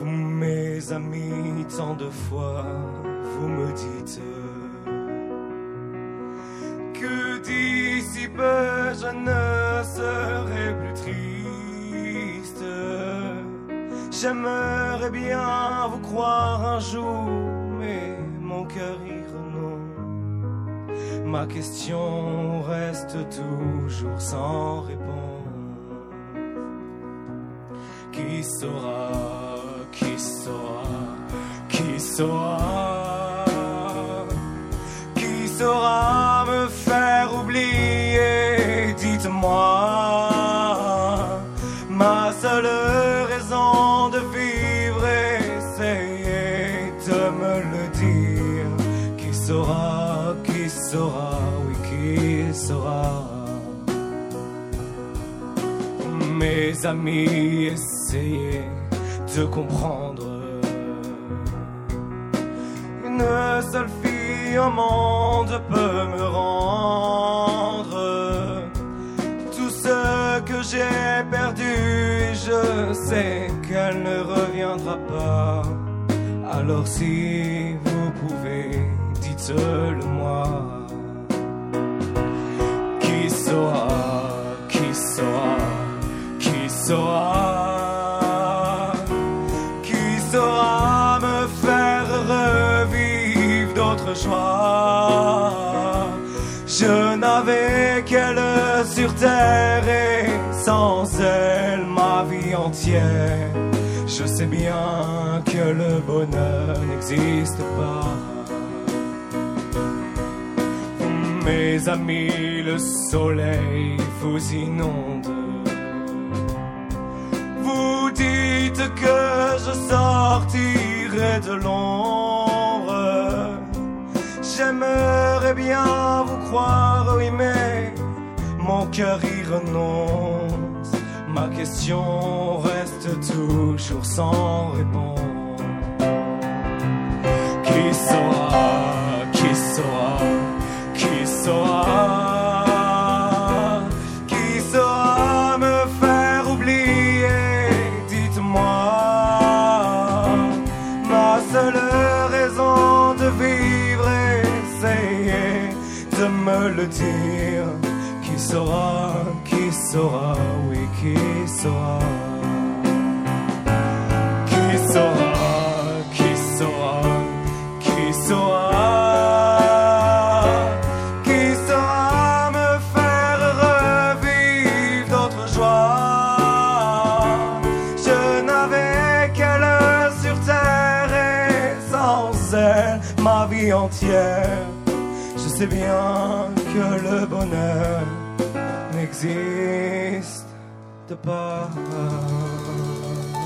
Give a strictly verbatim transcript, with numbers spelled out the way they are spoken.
Mes amis, tant de fois, vous me dites que d'ici peu je ne serai plus triste. J'aimerais bien vous croire un jour, mais mon cœur y renonce. Ma question reste toujours sans réponse. Qui saura, qui saura, qui saura, qui saura me faire oublier, dites-moi. Ma seule raison de vivre, essayez de me le dire. Qui saura, qui saura, oui, qui saura. Mes amis, essayez de comprendre. Une seule fille au monde peut me rendre tout ce que j'ai perdu, et je sais qu'elle ne reviendra pas. Alors si vous pouvez, dites-le moi. Qui saura, qui saura, qui saura, qui saura me faire revivre d'autres joies. Je n'avais qu'elle sur terre et sans elle ma vie entière. Je sais bien que le bonheur n'existe pas. Mes amis, le soleil vous inonde. Vous dites que je sortirai de l'ombre. J'aimerais bien vous croire, oui, mais mon cœur y renonce. Ma question reste toujours sans réponse. Qui saura, qui saura, qui saura, qui saura me faire oublier, dites-moi. Ma seule raison de vivre, essayez de me le dire. Qui saura, qui saura, oui, qui saura. Qui saura, qui saura, qui saura. Qui saura me faire revivre d'autres joies. Je n'avais qu'elle sur terre et sans elle ma vie entière. Je sais bien que le bonheur n'existe pas.